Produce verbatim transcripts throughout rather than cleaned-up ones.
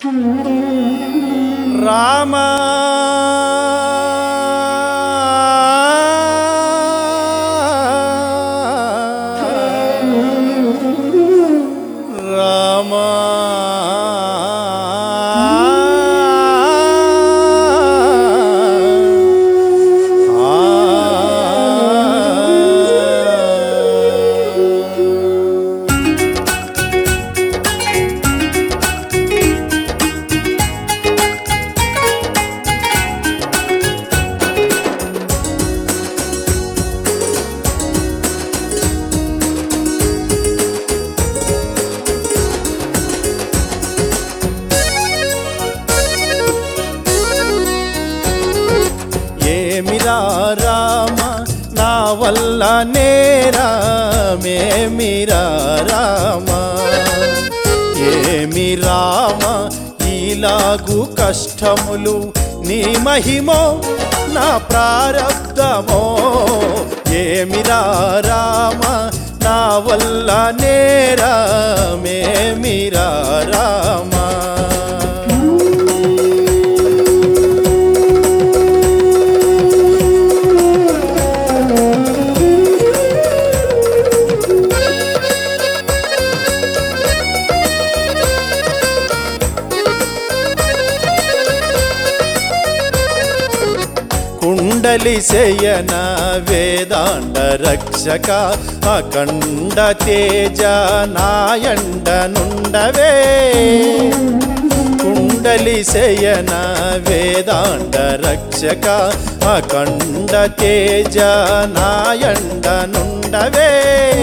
రామ రామ ఏమిరా రామ నా వల్ల నేరమేమిరా రామ ఏమి రామ ఇలాగు కష్టములు నీ మహిమో నా ప్రారబ్ధమో ఏమిరా రామ నా వల్ల నేరమేమిరా రామ కుండలి శయన వేదాండ రక్షక అఖండ తేజ నాయండ నుండవే కుండలి శయన వేదాండ రక్షక అఖండ తేజ నాయండ నుండవే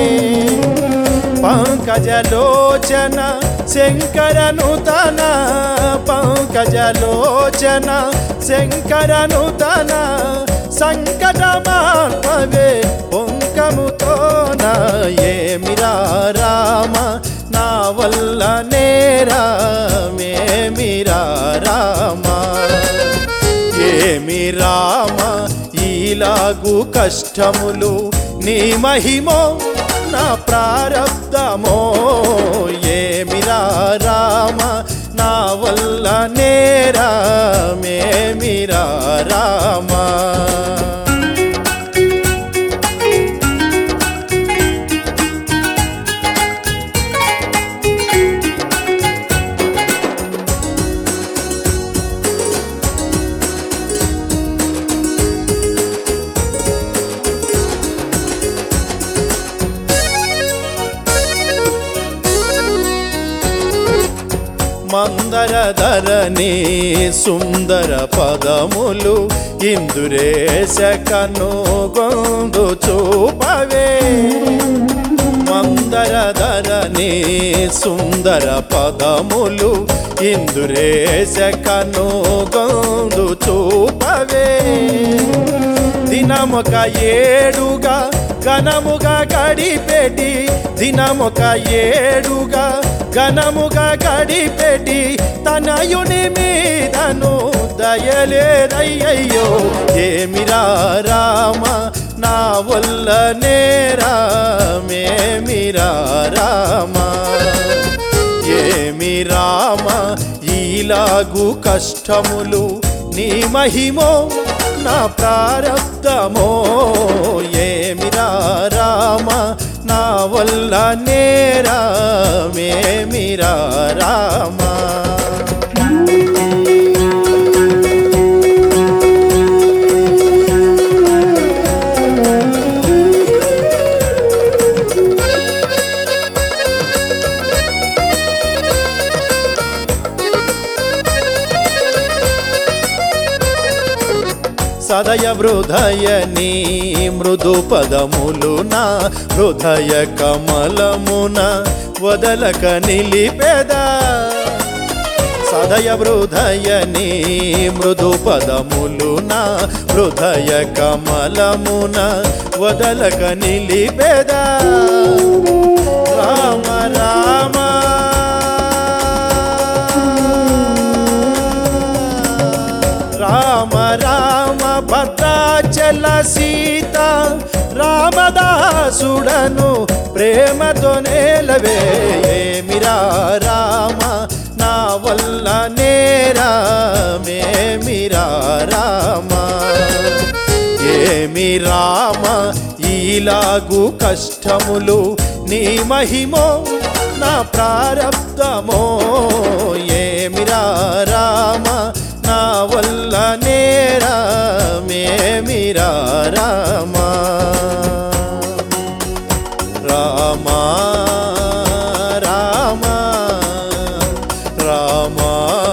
పంకజలోచన శంకరనుతన పంకజలోచన శంకరనుతన సంకటమాత్మవే పొంకముతోన ఏమిరా రామ నా వల్ల నేరమేమిరా రామ ఏమి రామ ఇలాగు కష్టములు నీ మహిమో నా ప్రారబ్ధమో ఏమిరా రామ నా వల్ల నేరమేమిరా రామ మందరధరణి సుందర పదములు ఇందురేశ కనుగొందు చూపవే మందరధరణి సుందర పదములు ఇందురేశ కనుగొందు చూపవే దినమొక ఏడుగా ఘనముగా గడిపెటి దినమొక ఏడుగా ఘనముగా గడిపెటి తనయుని మీదను దయలేదయ్యయ్యో ఏమిరా రామ నా వల్ల నేరమేమిరా రామ ఏమి రామ ఇలాగు కష్టములు నీ మహిమో నా ప్రారబ్ధమో ఏమిరా రామ నా వల్ల నేరమేమిరా రామ సదయ హృదయ నీ మృదు పదములున హృదయ కమలమున వదలక నిలిపెదా సదయ హృదయ నీ మృదు పదములున హృదయ కమలమున వదలక నిలిపెదా రామ రామ రామ రామ భద్రాచల సీత రామదాసుడను ప్రేమతో నేలవే ఏమిరా రామ నా వల్ల నేరమేమిరా రామ ఏమి రామ ఈలాగు కష్టములు నీ మహిమో నా ప్రారబ్ధమో ఏమిరా రామ నా వల్ల నేరమేమిరా రామ రామ రామ రామ